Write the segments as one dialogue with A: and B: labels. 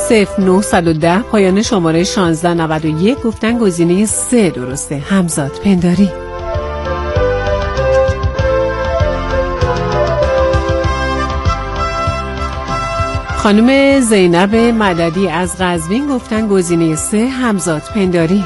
A: 0910 پایان شماره 1691 گفتن گزینه 3 درسته. همزاد پنداری. خانم زینب مددی از قزوین گفتن گزینه 3 همزاد پنداری.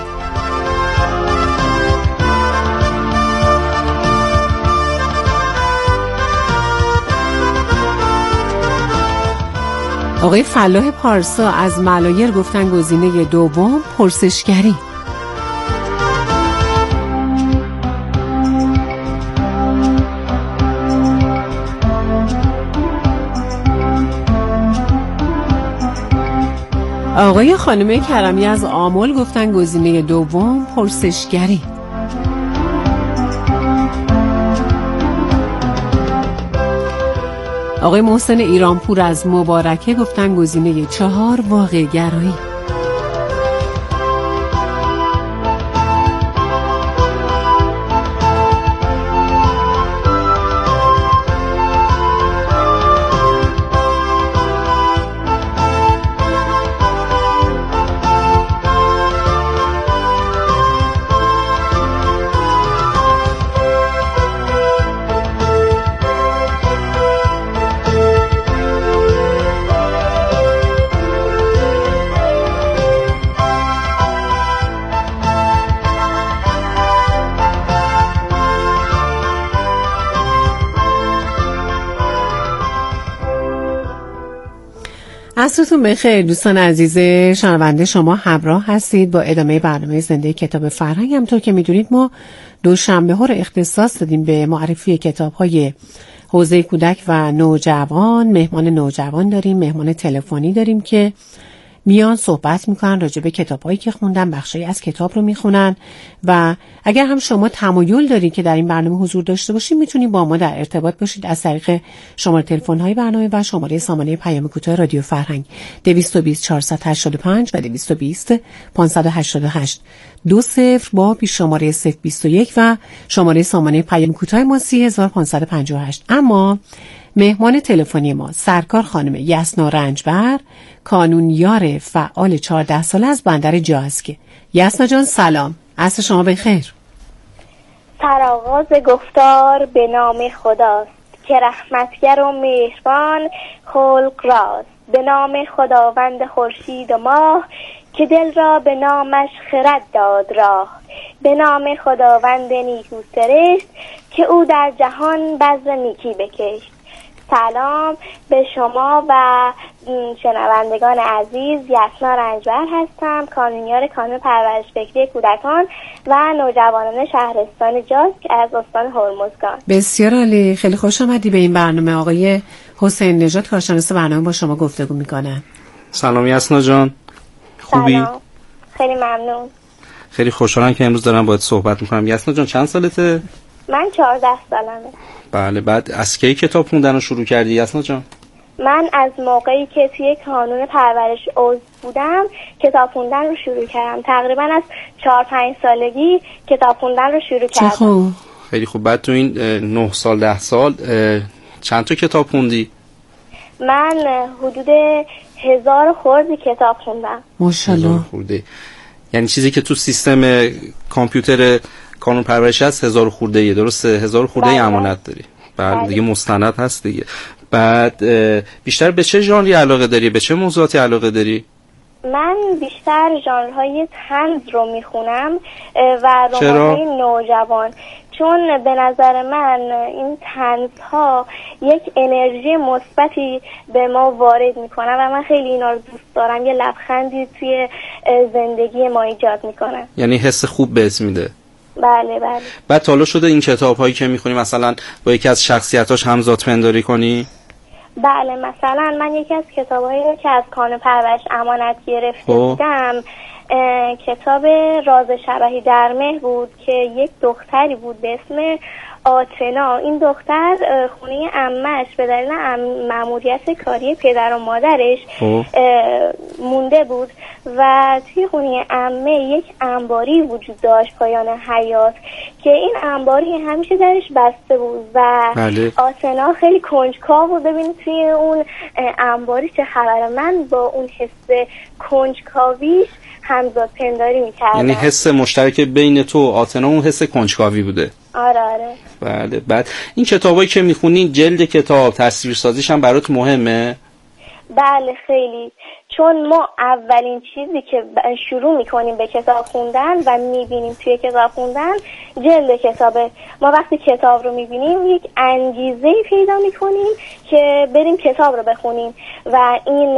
A: آقای فلاح پارسا از ملایر گفتن گزینه 2 پرسشگری. آقای خانم کرمی از آمل گفتن گزینه 2 پرسشگری. آقای محسن ایرانپور از مبارکه گفتن گزینه 4 واقع گرایی. عصرتون بخیر دوستان عزیز شنونده، شما همراه هستید با ادامه برنامه زنده کتاب فرهنگ. همونطور که میدونید ما دوشنبه ها رو اختصاص دادیم به معرفی کتاب های حوزه کودک و نوجوان. مهمان نوجوان داریم، مهمان تلفنی داریم که میان صحبت میکنن راجع به کتابایی که خوندن، بخشی از کتاب رو میخونن و اگر هم شما تمایل دارید که در این برنامه حضور داشته باشید میتونید با ما در ارتباط باشید از طریق شماره تلفن های برنامه و شماره سامانه پیام کوتاه رادیو فرهنگ 220 485 و 220 588 20 با پیش شماره 021 و شماره سامانه پیام کوتاه ما 3558. اما مهمان تلفنی ما سرکار خانم یسنا رنجبر، کانونیار فعال 14 ساله از بندر جاسکه. یسنا جان سلام، عصر شما بخیر.
B: سرآغاز گفتار به نام خداست که رحمتگر و مهربان خلق راست. به نام خداوند خورشید و ماه که دل را به نامش خرد داد راه. به نام خداوند نیکو سرشت که او در جهان بذر نیکی بکشت. سلام به شما و شنوندگان عزیز. یسنا رنجبر هستم، کانونیار کانون پرورش فکری کودکان و نوجوانان شهرستان جاسک از استان هرمزگان.
A: بسیار عالی، خیلی خوش آمدی به این برنامه. آقای حسین نژاد کارشناس برنامه با شما گفتگو میکنن.
C: سلام یسنا جان، خوبی؟
B: سلام، خیلی ممنون.
C: خیلی خوشحالم که امروز دارم باهات صحبت میکنم. یسنا جان چند سالته؟
B: من 14 سالمه.
C: بله، بعد از کی کتاب خوندن رو شروع کردی یسنا جان؟
B: من از موقعی که توی کانون پرورش عضو بودم کتاب خوندن رو شروع کردم. تقریبا از 4-5 سالگی کتاب خوندن رو شروع کردم.
A: چه خوب.
C: خیلی خوب. بعد تو این 9 سال 10 سال چند تا کتاب خوندی؟
B: من حدود 1000 خوردی کتاب خوندم.
A: ماشاءالله.
C: خورده. یعنی چیزی که تو سیستم کامپیوتر کانون پرورش هست 1000 خورده، درسته؟ 1000 خورده امانت داری. بله دیگه مستند هست دیگه. بعد بیشتر به چه ژانری علاقه داری؟ به چه موضوعاتی علاقه داری؟
B: من بیشتر ژانرهای طنز رو میخونم و رمان‌های نوجوان، چون به نظر من این طنزها یک انرژی مثبتی به ما وارد میکنن و من خیلی اینا رو دوست دارم. یه لبخندی توی زندگی ما ایجاد میکنن،
C: یعنی حس خوب بهت میده.
B: بله بله.
C: بعد حالا شده این کتاب هایی که میخونی مثلا با یکی از شخصیتاش همزاد پنداری کنی؟
B: بله، مثلا من یکی از کتابایی که از کانون پرورش امانت گرفته بودم کتاب راز شبحی در مهر بود که یک دختری بود به اسم آتنا، این دختر خونه عمه‌اش به دلیل مأموریت کاری پدر و مادرش مونده بود و توی خونه عمه یک انباری وجود داشت پایان حیاط که این انباری همیشه درش بسته بود و آتنا خیلی کنجکاو بود ببینید توی اون انباری چه خبره. من با اون حس کنجکاویش همزاد پنداری میکردم.
C: یعنی حس مشترک بین تو و آتنا اون حس کنجکاوی بوده.
B: آره.
C: بله. بعد این کتابایی که میخونین، جلد کتاب تصویرسازیش هم برات مهمه؟
B: بله خیلی، چون ما اولین چیزی که شروع میکنیم به کتاب خوندن و میبینیم توی کتاب خوندن جلد کتابه. ما وقتی کتاب رو میبینیم یک انگیزه پیدا میکنیم که بریم کتاب رو بخونیم و این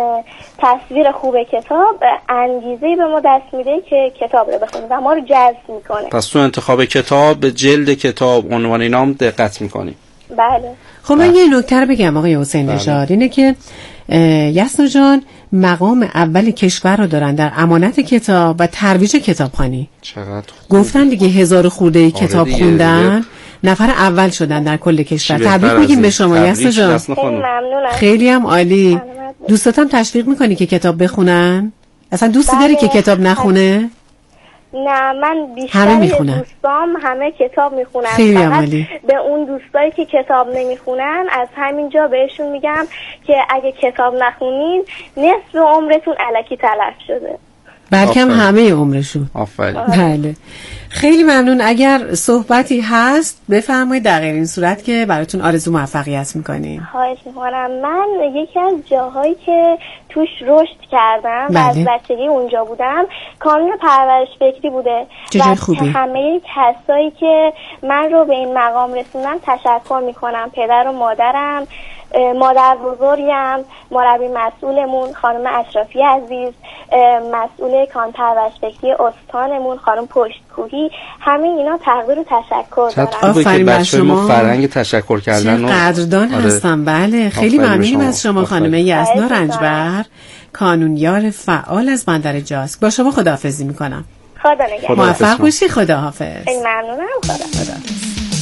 B: تصویر خوب کتاب انگیزه به ما دست میده که کتاب رو بخونیم و ما رو جذب میکنه.
C: پس تو انتخاب کتاب به جلد کتاب، عنوان اینا هم دقت میکنی؟
B: بله.
A: خب من یه نکته رو بگم آقای حسین نژاد، اینه که یسنا جان مقام اول کشور رو دارن در امانت کتاب و ترویج کتابخوانی.
C: چقدر
A: گفتن دیگه 1000 خورده کتاب خوندن، نفر اول شدن در کل کشور. تبریک میگیم به شما یسنا جان.
B: خیلی ممنونم.
A: خیلی هم عالی. دوستاتم تشویق میکنی که کتاب بخونن؟ اصلا دوستی داری که کتاب نخونه؟
B: نه، من بیشتر دوستام همه کتاب میخونن.
A: خیلی عملی.
B: به اون دوستایی که کتاب نمیخونن از همینجا بهشون میگم که اگه کتاب نخونین نصف عمرتون الکی تلف شده.
A: بلکه همه عمرشون.
C: آفرین.
A: بله. خیلی ممنون. اگر صحبتی هست بفرمایید، در غیر این صورت که براتون آرزو موفقیت میکنیم.
B: خواهش میکنم. من یکی از جاهایی که توش رشد کردم و از بچگی اونجا بودم کانون پرورش فکری بوده و همه کسایی که من رو به این مقام رسوندن تشکر میکنم. پدر و مادرم، مادر بزرگم، مربی مسئولمون خانم اشرافی عزیز، مسئول کانون پرورش فکری استانمون خانم پشتکوهی، همه اینا تقدیر و تشکر دارم.
A: آفرین بر شما.
C: فرهنگ تشکر کردن
A: قدردان هستم. بله خیلی ممنونیم از شما خانم یسنا رنجبر، کانونیار فعال از بندر جاسک. با شما خداحافظی میکنم.
B: خدا نگهدار.
A: موفق باشی. خداحافظ.
B: خیلی ممنونم. خداحافظ.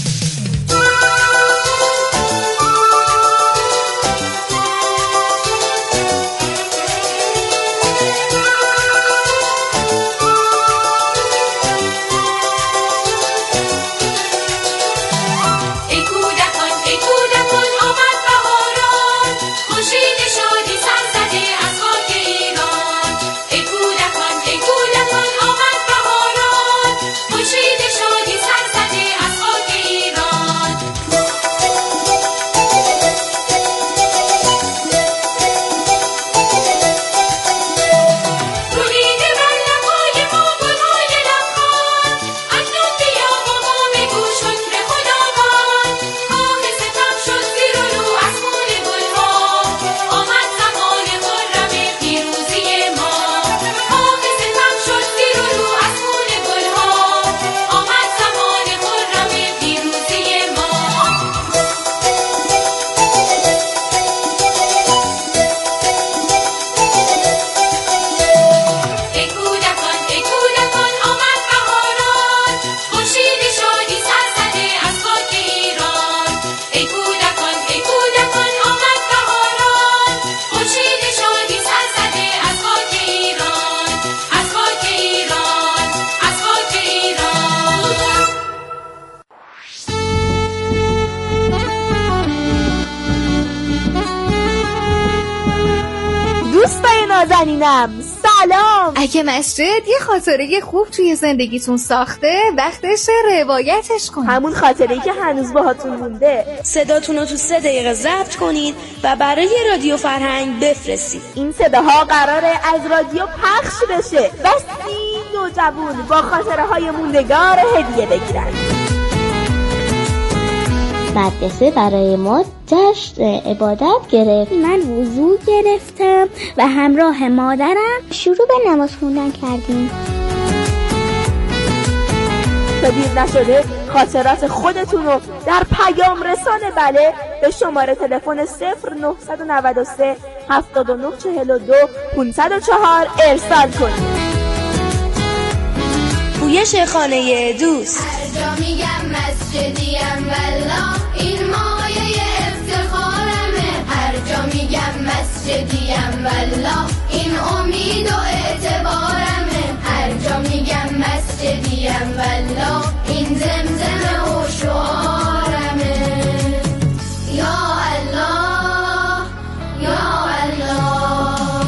D: نازنینم سلام.
E: اگه مسجد یه خاطره خوب توی زندگیتون ساخته وقتش روایتش کن.
D: همون خاطره‌ای که هنوز باهاتون مونده.
F: صداتون رو تو 3 دقیقه ضبط کنید و برای رادیو فرهنگ بفرستید.
D: این صداها قراره از رادیو پخش بشه و 30 نوجوان با خاطره های موندگار هدیه بگیرن.
G: مدرسه برای ما جشن عبادت گرفت. من وضو گرفتم و همراه مادرم شروع به نماز خوندن کردیم.
D: تا دیر نشده خاطرات خودتون رو در پیام رسانه بله به شماره تلفن 0993 7942 504 ارسال کنید.
F: پویش خانه دوست.
H: هر جا میگم مسجدیم والله این مایه افتخارمه، هر جا میگم مسجدیم والله این امید و اعتبارمه، هر جا میگم مسجدیم والله این زمزمه و شعارمه. یا الله یا الله.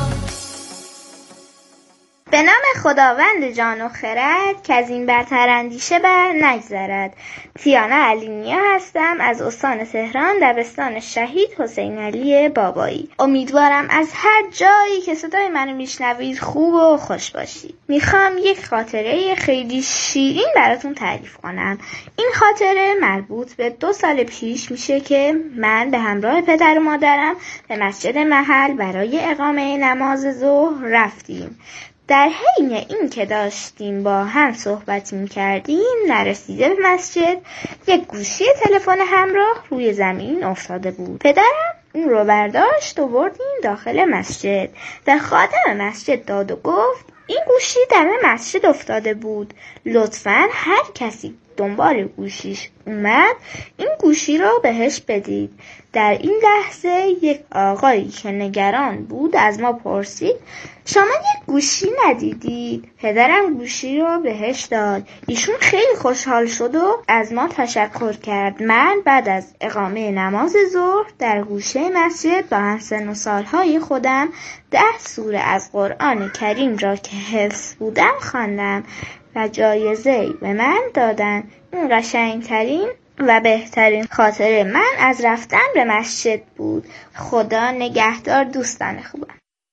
G: به نام خداوند جان و خرد که از این برتر اندیشه بر نگذرد. تیانا علینیا هستم از استان تهران، دبستان شهید حسین علی بابایی. امیدوارم از هر جایی که صدای منو میشنوید خوب و خوش باشید. میخوام یک خاطره خیلی شیرین براتون تعریف کنم. این خاطره مربوط به 2 سال پیش میشه که من به همراه پدر و مادرم به مسجد محل برای اقامه نماز ظهر رفتیم. در حین این که داشتیم با هم صحبت می‌کردیم، نرسیده به مسجد یک گوشی تلفن همراه روی زمین افتاده بود. پدرم اون رو برداشت و بردیم داخل مسجد و خادم مسجد داد و گفت این گوشی دم مسجد افتاده بود، لطفاً هر کسی دنبال گوشیش اومد این گوشی رو بهش بدید. در این لحظه یک آقایی که نگران بود از ما پرسید شما یک گوشی ندیدید؟ پدرم گوشی رو بهش داد. ایشون خیلی خوشحال شد و از ما تشکر کرد. من بعد از اقامه نماز ظهر در گوشه مسجد با همسن و سالهای خودم 10 سوره از قرآن کریم را که حفظ بودم خواندم و جایزه به من دادن. این قشنگترین و بهترین خاطره من از رفتن به مسجد بود. خدا نگهدار دوستان خوبم.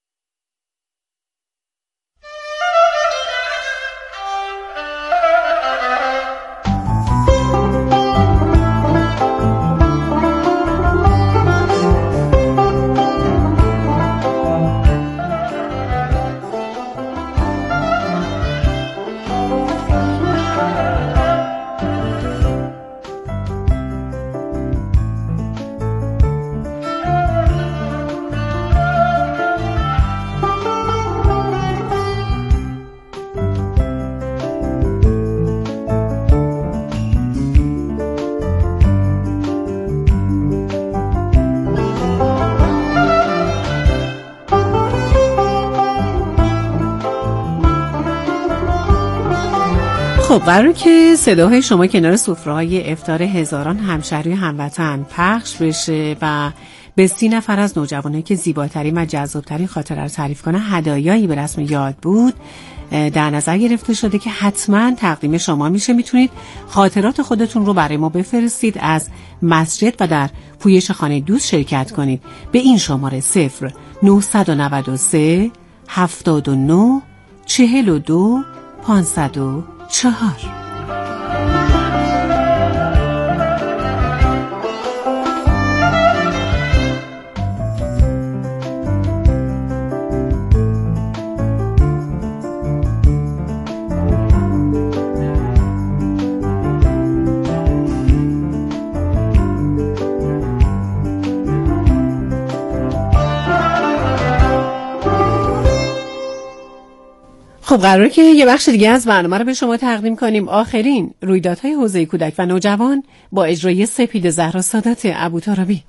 A: خب قراره که صداهای شما کنار سفره‌های افطار هزاران همشهری هموطن پخش بشه و به 30 نفر از نوجوانایی که زیباترین و جذابترین خاطره رو تعریف کنن هدایایی به رسم یاد بود در نظر گرفته شده که حتما تقدیم شما میشه. میتونید خاطرات خودتون رو برای ما بفرستید از مسجد و در پویش خانه دوست شرکت کنید به این شماره 0993 79 42 504. خب قراره که یه بخش دیگه از برنامه رو به شما تقدیم کنیم. آخرین رویدادهای حوزه کودک و نوجوان با اجرای سپید زهرا سادات ابوطرابی.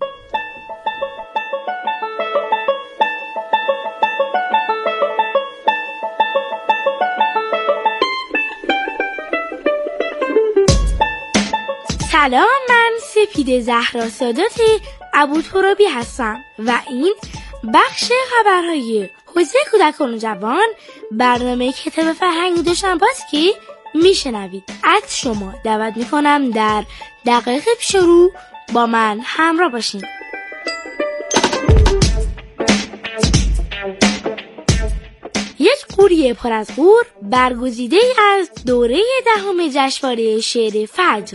F: سلام، من سپید زهرا سادات ابوطرابی هستم و این بخش خبرهای حوزه کودک و نوجوان برنامه کتاب فرهنگ دوشنبه‌ست که میشنوید. از شما دعوت میکنم در دقایق پیش رو با من همراه باشین. یک قوری پر از غور برگزیده از دوره 10 جشنواره شعر فجر.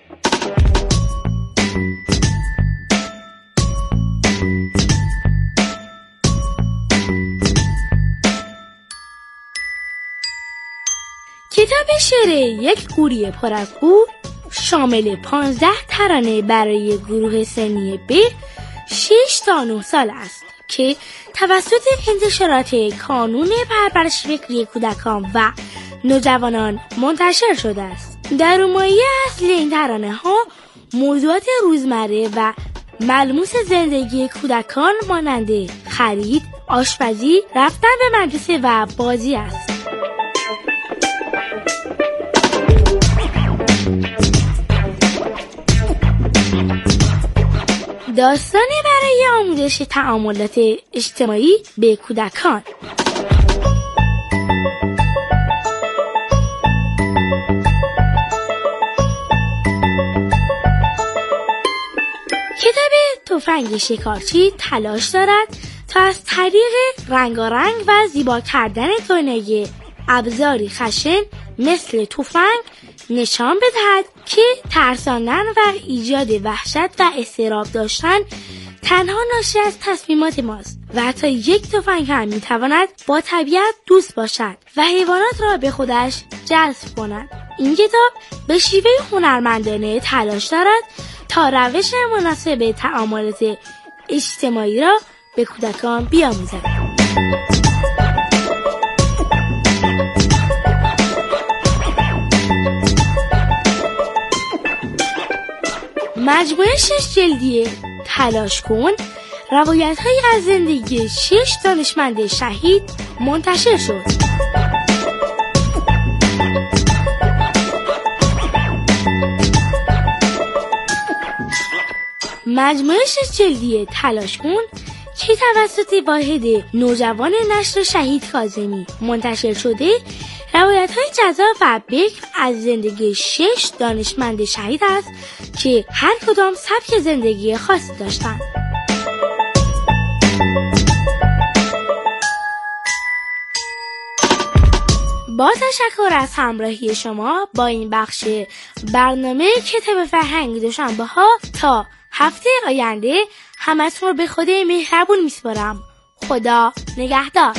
F: کتاب شعر یک قوری پر از غور شامل 15 ترانه برای گروه سنی ب 6 تا 9 سال است که توسط انتشارات کانون پرورش فکری کودکان و نوجوانان منتشر شده است. درونمایه اصلی این ترانه ها موضوعات روزمره و ملموس زندگی کودکان مانند خرید، آشپزی، رفتن به مدرسه و بازی است. داستانی برای آموزش تعاملات اجتماعی به کودکان. کتاب تفنگ شکارچی تلاش دارد تا از طریق رنگارنگ و زیبا کردن دنیای ابزاری خشن مثل تفنگ نشان بدهد که ترساندن و ایجاد وحشت و اضطراب داشتن تنها ناشی از تصمیمات ماست و حتی یک تفنگ هم میتواند با طبیعت دوست باشد و حیوانات را به خودش جذب کند. این کتاب به شیوه هنرمندانه تلاش دارد تا روش مناسب تعاملات اجتماعی را به کودکان بیاموزد. مجموعه 6 جلدی تلاش کن روایت‌هایی از زندگی 6 دانشمند شهید منتشر شد. مجموعه 6 جلدی تلاش کن که توسط واحد نوجوان نشر شهید کاظمی منتشر شده روایت‌های جذاب و بکر از زندگی 6 دانشمند شهید است که هر کدام سبک زندگی خاصی داشتند. با تشکر از همراهی شما با این بخش برنامه کتاب فرهنگ دوشنبه‌ها تا هفته آینده همتون رو به خدای مهربون میسپارم. خدا نگهدار.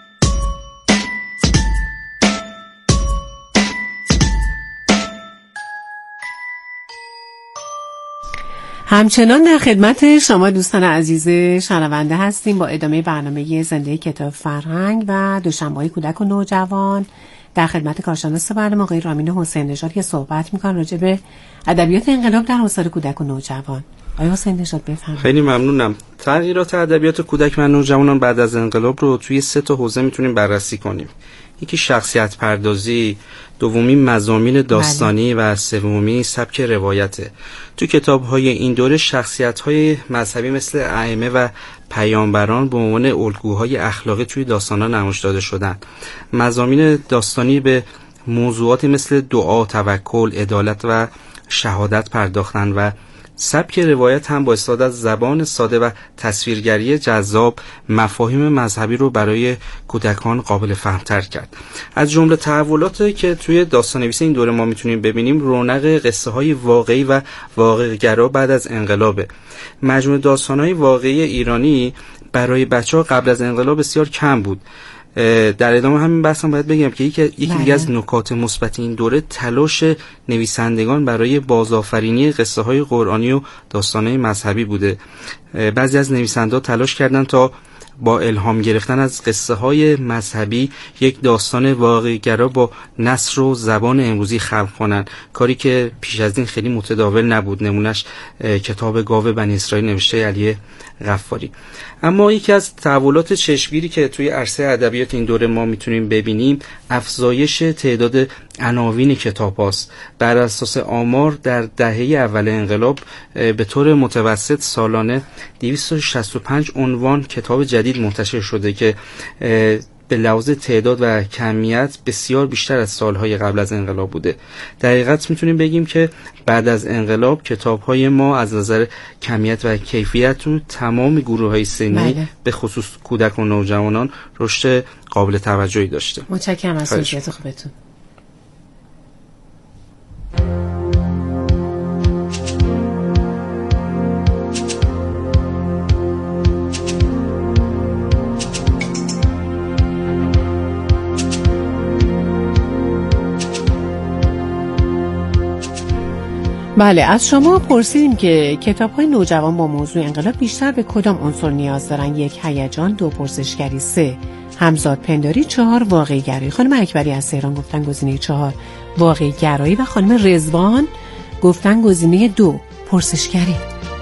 A: همچنان در خدمت شما دوستان عزیز شنونده هستیم با ادامه برنامه زنده کتاب فرهنگ و دوشنبه‌های کودک و نوجوان. در خدمت کارشناس برنامه آقای رامین حسین نژاد که صحبت می‌کنن راجع به ادبیات انقلاب در حوزه کودک و نوجوان. آقای حسین نژاد بفرمایید.
C: خیلی ممنونم. تغییرات ادبیات کودک و نوجوانان بعد از انقلاب رو توی 3 تا حوزه میتونیم بررسی کنیم. یکی شخصیت پردازی، دومی مضامین داستانی و سومی سبک روایته. تو کتاب‌های این دوره شخصیت‌های مذهبی مثل ائمه و پیامبران به عنوان الگوهای اخلاقی توی داستان‌ها نمایش داده شدند. مضامین داستانی به موضوعاتی مثل دعا، توکل، عدالت و شهادت پرداختند و سبک روایت هم با استفاده از زبان ساده و تصویرگری جذاب مفاهیم مذهبی رو برای کودکان قابل فهم‌تر کرد. از جمله تحولاتی که توی داستان‌نویسی این دوره ما میتونیم ببینیم رونق قصه‌های واقعی و واقع‌گرا بعد از انقلابه. مجموعه داستان‌های واقعی ایرانی برای بچه‌ها قبل از انقلاب بسیار کم بود. در ادامه همین بحثم باید بگم که یکی دیگه از نکات مثبت این دوره تلاش نویسندگان برای بازآفرینی قصه های قرآنی و داستان‌های مذهبی بوده. بعضی از نویسنده‌ها تلاش کردند تا با الهام گرفتن از قصه های مذهبی یک داستان واقعی گرا با نثر و زبان امروزی خلق کنند، کاری که پیش از این خیلی متداول نبود. نمونش کتاب گاو بنی اسرائیل نوشته علی غفاری. اما یکی از تحولات چشمگیری که توی عرصه ادبیات این دوره ما میتونیم ببینیم افزایش تعداد عناوین کتاب هاست. بر اساس آمار در دهه اول انقلاب به طور متوسط سالانه 265 عنوان کتاب جدید منتشر شده که به لحاظ تعداد و کمیت بسیار بیشتر از سالهای قبل از انقلاب بوده. در حقیقت میتونیم بگیم که بعد از انقلاب کتاب‌های ما از نظر کمیت و کیفیت تو تمام گروه‌های سنی به خصوص کودک و نوجوانان رشد قابل توجهی داشته.
A: متشکرم از توضیحات خوبتون. بله، از شما پرسیدیم که کتاب‌های نوجوان با موضوع انقلاب بیشتر به کدام عنصر نیاز دارن؟ 1 هیجان، 2 پرسشگری، 3 همزاد پنداری 4 واقعی گرایی. خانم اکبری از تهران گفتن گزینه 4 واقعی گرایی و خانم رضوان گفتن گزینه 2 پرسشگری.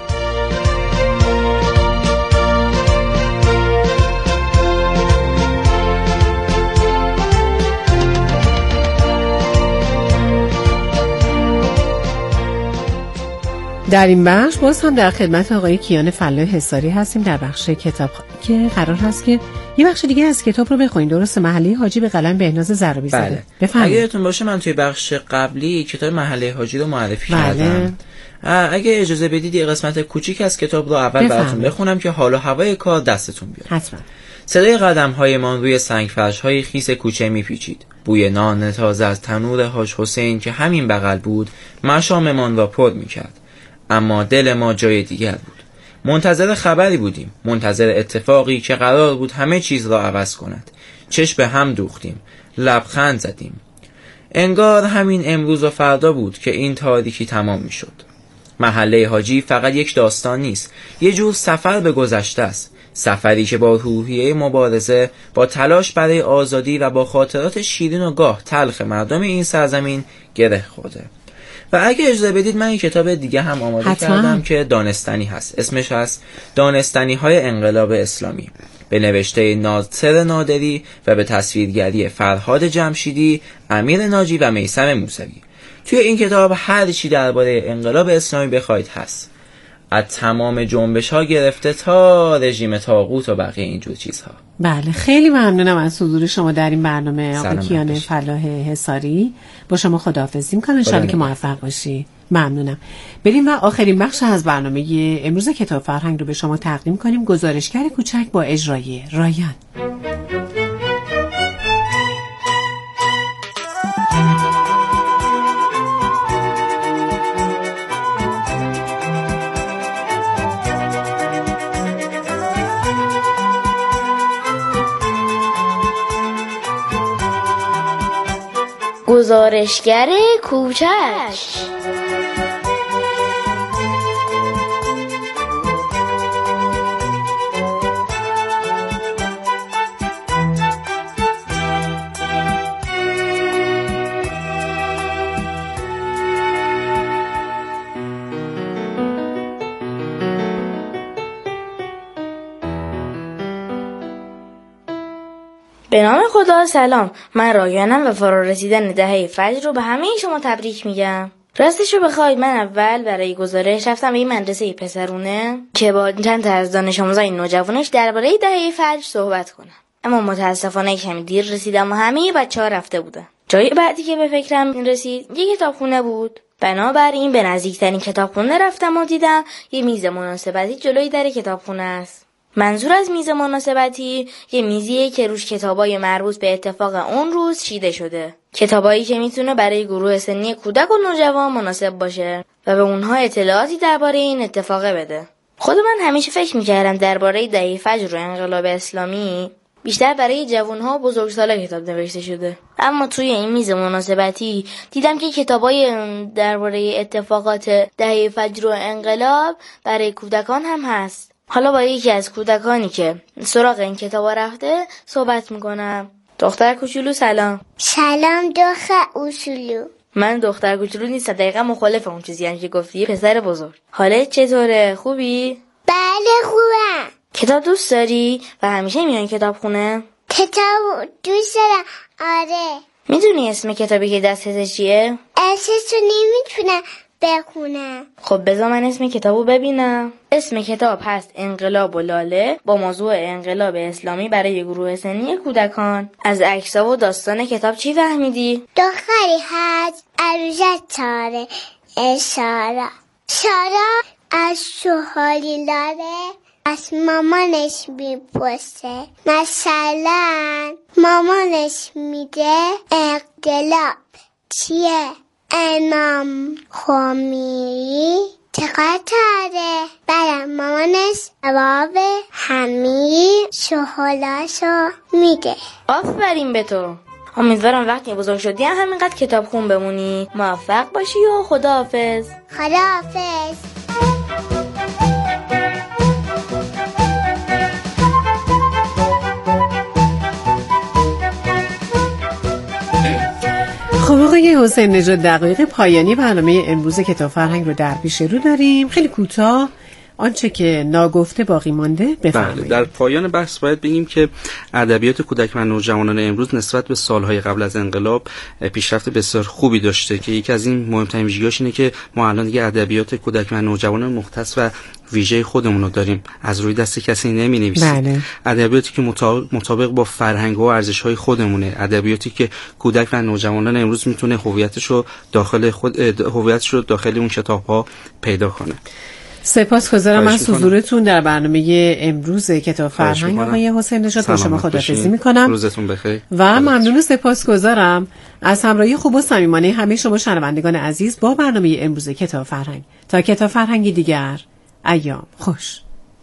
A: در این بخش باز هم در خدمت آقای کیان فلاح حصاری هستیم در بخش کتاب که قرار هست که یه بخش دیگه از کتاب رو بخونید. درسته؟ محله حاجی به قلم بهناز زرابی زاده.
I: بله.
A: بفرمایید.
I: اگه یادتون باشه من توی بخش قبلی کتاب محله حاجی رو معرفی کردم. اگه اجازه بدید یه قسمت کوچیک از کتاب رو اول براتون بخونم که حال و هوای کار دستتون بیاد.
A: حتما.
I: صدای قدم‌هایمان روی سنگ‌فرش‌های خیس کوچه می‌پیچید. بوی نان تازه از تنور حاج حسین که همین بغل بود مشاممان را پر می‌کرد. اما دل ما جای دیگر بود. منتظر خبری بودیم، منتظر اتفاقی که قرار بود همه چیز را عوض کند. چشم به هم دوختیم، لبخند زدیم. انگار همین امروز و فردا بود که این تاریکی تمام می شد. محله حاجی فقط یک داستان نیست، یه جور سفر به گذشته است. سفری که با روحیه مبارزه، با تلاش برای آزادی و با خاطرات شیرین و گاه تلخ مردم این سرزمین گره خورده. و اگه اجازه بدید من یک کتاب دیگه هم آماده کردم که دانستنی هست. اسمش هست دانستنی های انقلاب اسلامی، به نوشته ناصر نادری و به تصویرگری فرهاد جمشیدی، امیر ناجی و میثم موسوی. توی این کتاب هر چی درباره انقلاب اسلامی بخواید هست، از تمام جنبش ها گرفته تا رژیم طاغوت و بقیه اینجور چیزها.
A: بله، خیلی ممنونم از حضور شما در این برنامه آقای کیان فلاح حصاری. با شما خداحافظی می‌کنم، ان شاءالله که موفق باشی. ممنونم. بریم و آخرین بخش از برنامه امروز کتاب فرهنگ رو به شما تقدیم کنیم. گزارشگر کوچک با اجرای رایان.
G: گزارشگر کوچک. به نام خدا. سلام، من رایانم و فرا رسیدن دهه فجر رو به همه شما تبریک میگم. راستش رو بخواید من اول برای گزارش رفتم به این مدرسه پسرونه که با چند تا از دانش آموزای نوجوانش درباره دهه فجر صحبت کنم، اما متاسفانه کمی دیر رسیدم و همه بچه‌ها رفته بودن. جای بعدی که به فکرم رسید یه کتابخونه بود. بنابراین به نزدیکترین کتابخونه رفتم و دیدم یه میز مناسبتی جلوی در کتابخونه است. منظور از میز مناسبتی یه میزیه که روش کتابای مربوط به اتفاق اون روز چیده شده. کتابایی که میتونه برای گروه سنی کودک و نوجوان مناسب باشه و به اونها اطلاعاتی درباره این اتفاق بده. خود من همیشه فکر میکردم درباره دهه فجر و انقلاب اسلامی بیشتر برای جوانها و بزرگسالا کتاب نوشته شده، اما توی این میز مناسبتی دیدم که کتابای درباره اتفاقات دهه فجر و انقلاب برای کودکان هم هست. حالا با یکی از کودکانی که سراغ این کتابا رفته صحبت میکنم. دختر کوچولو سلام.
J: سلام دختر کوچولو.
G: من دختر کوچولو نیستم، دقیقا مخالف اون چیزی هم که گفتی. پسر بزرگ. حالت چطوره؟ خوبی؟
J: بله خوبم.
G: کتاب دوست داری و همیشه میان کتاب خونه؟
J: کتاب دوست دارم. آره.
G: میدونی اسم کتابی که دستت چیه؟
J: اسمشو نمیتونم بخونم.
G: خب بذار من اسم کتابو ببینم. اسم کتاب هست انقلاب و لاله، با موضوع انقلاب اسلامی برای گروه سنی کودکان. از عکس‌ها و داستان کتاب چی فهمیدی؟
J: دختری هست عروسک تاره سارا از سوالی داره، از مامانش میپرسه. مثلا مامانش میگه انقلاب چیه؟ امام خمینی چقدر تاره؟ برای مامانش جواب همه سوالاشو میده.
G: آفرین به تو. امیدوارم وقتی بزرگ شدی همینقدر کتاب خون بمونی. موفق باشی و خداحافظ.
J: خداحافظ.
A: حسین نژاد دقایق پایانی برنامه امروز کتاب فرهنگ رو در پیش رو داریم. خیلی کوتاه آنچه که ناگفته باقی مانده بفرمایید.
C: در پایان بحث باید بگیم که ادبیات کودک و نوجوانان امروز نسبت به سالهای قبل از انقلاب پیشرفت بسیار خوبی داشته که یکی از این مهمترین ویژگی‌هاش اینه که ما الان دیگه ادبیات کودک و نوجوانان مختص و ویژه خودمون رو داریم، از روی دست کسی نمی‌نویسیم.
A: بله.
C: ادبیاتی که مطابق با فرهنگ و ارزش‌های خودمونه، ادبیاتی که کودک و نوجوانان امروز میتونه هویتش رو داخل اون کتاب‌ها پیدا کنه.
A: سپاسگزارم از حضورتون در برنامه امروز کتاب فرهنگ آقای حسین نژاد. با شما خداحافظی میکنم.
C: روزتون بخیر.
A: و ممنون و سپاسگزارم از همراهی خوب و صمیمانه همه شما شنوندگان عزیز با برنامه امروز کتاب فرهنگ. تا کتاب فرهنگی دیگر، ایام خوش.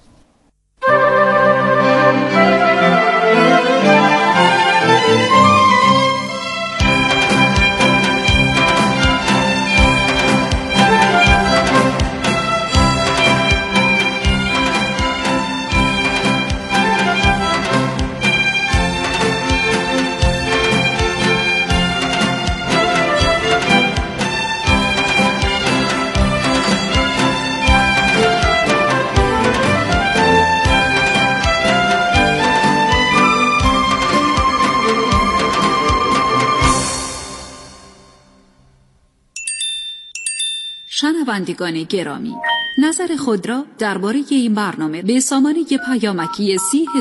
K: شنوندگان گرامی، نظر خود را درباره این برنامه به سامانه پیامکی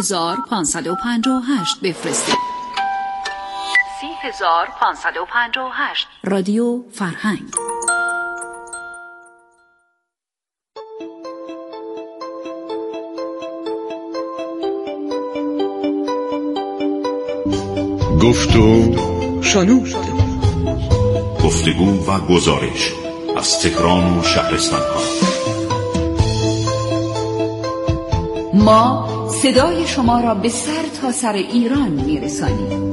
K: 30558 بفرستید. 30558 رادیو فرهنگ.
L: گفت و شنود. گفتگو و گزارش از تهران و شهرستان ها.
K: ما صدای شما را به سر تا سر ایران میرسانیم.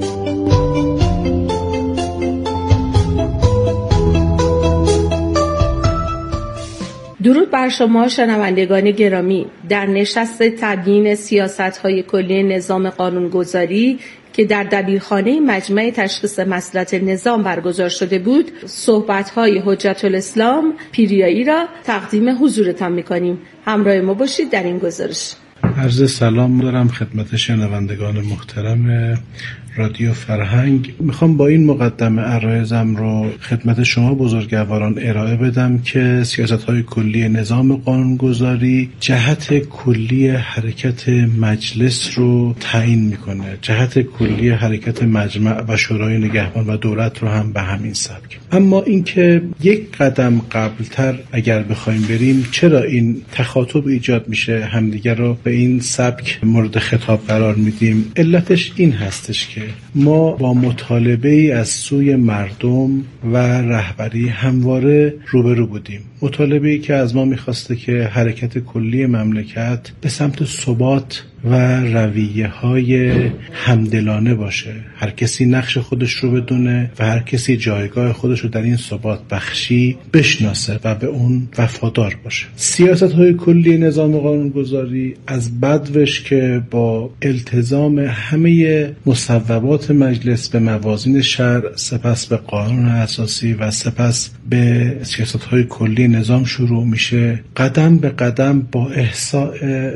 M: درود بر شما شنوندگان گرامی. در نشست تبیین سیاست‌های کلی نظام قانونگذاری که در دبیرخانه مجمع تشخیص مصلحت نظام برگزار شده بود، صحبت‌های حجت الاسلام پیریایی را تقدیم حضورتان می‌کنیم. همراه ما باشید در این گزارش.
N: عرض سلام دارم خدمت شنوندگان محترم رادیو فرهنگ. میخوام با این مقدمه عرایزم رو خدمت شما بزرگواران ارائه بدم که سیاست‌های کلی نظام قانونگذاری جهت کلی حرکت مجلس رو تعیین میکنه، جهت کلی حرکت مجمع و شورای نگهبان و دولت رو هم به همین سبک. اما اینکه یک قدم قبلتر اگر بخوایم بریم، چرا این تخاطب ایجاد میشه، همدیگر رو به این سبک مورد خطاب قرار میدیم؟ علتش این هستش که ما با مطالبه ای از سوی مردم و رهبری همواره روبرو بودیم. مطالبه ای که از ما میخواسته که حرکت کلی مملکت به سمت ثبات و رویه های همدلانه باشه، هر کسی نقش خودش رو بدونه و هر کسی جایگاه خودش رو در این ثبات بخشی بشناسه و به اون وفادار باشه. سیاست های کلی نظام قانونگذاری از بدوش که با التزام همه مصوبات مجلس به موازین شرع، سپس به قانون اساسی و سپس به سیاست های کلی نظام شروع میشه، قدم به قدم با احصاء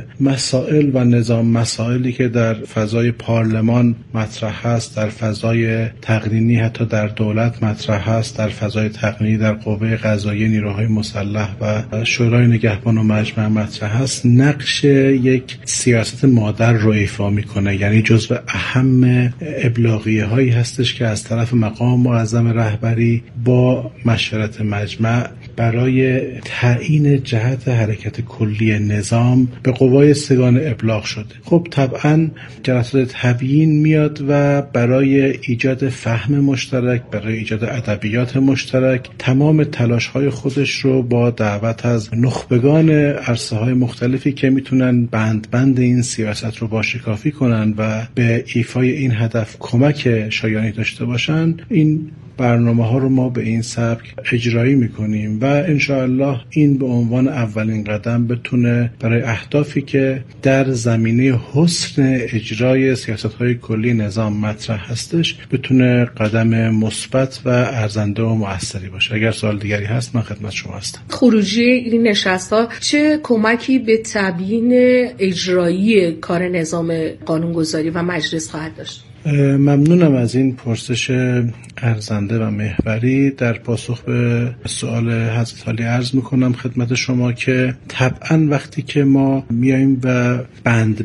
N: مسائل و نظام مسائلی که در فضای پارلمان مطرح هست، در فضای تقنینی حتی در دولت مطرح هست، در فضای تقنینی در قوه قضاییه، نیروهای مسلح و شورای نگهبان و مجمع مطرح هست، نقش یک سیاست مادر رو ایفا میکنه. یعنی جزو اهم ابلاغیه هایی هستش که از طرف مقام معظم رهبری با مشورت مجمع برای تعیین جهت حرکت کلی نظام به قوای سگان ابلاغ شده. خب طبعا جلسات تبیین میاد و برای ایجاد فهم مشترک، برای ایجاد ادبیات مشترک، تمام تلاش‌های خودش رو با دعوت از نخبگان عرصه‌های مختلفی که میتونن بند این سیاست رو باشکافی کنن و به ایفای این هدف کمک شایانی داشته باشن، این برنامه ها رو ما به این سبک اجرایی میکنیم و انشاءالله این به عنوان اولین قدم بتونه برای اهدافی که در زمینه حسن اجرای سیاست‌های کلی نظام مطرح هستش بتونه قدم مثبت و ارزنده و مؤثری باشه. اگر سوال دیگری هست من خدمت شما هستم.
M: خروجی این نشست‌ها چه کمکی به تبیین اجرایی کار نظام قانونگذاری و مجلس خواهد داشت؟
N: ممنونم از این پرسش ارزنده و محوری. در پاسخ به سوال حضرت عالی عرض میکنم خدمت شما که طبعا وقتی که ما میاییم و بند